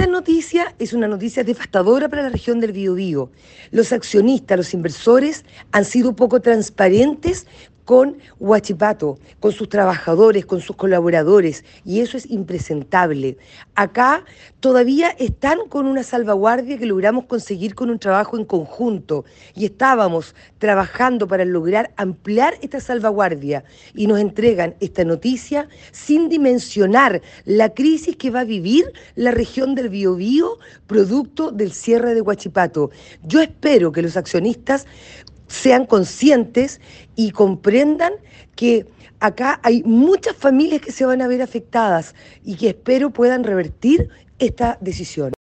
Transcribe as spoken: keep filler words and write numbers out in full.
noticia es una noticia devastadora para la región del Biobío. Los accionistas, los inversores han sido poco transparentes con Huachipato, con sus trabajadores, con sus colaboradores, y eso es impresentable. Acá todavía están con una salvaguardia que logramos conseguir con un trabajo en conjunto, y estábamos trabajando para lograr ampliar esta salvaguardia, y nos entregan esta noticia sin dimensionar la crisis que va a vivir la región del Biobío producto del cierre de Huachipato. Yo espero que los accionistas sean conscientes y comprendan que acá hay muchas familias que se van a ver afectadas y que espero puedan revertir esta decisión.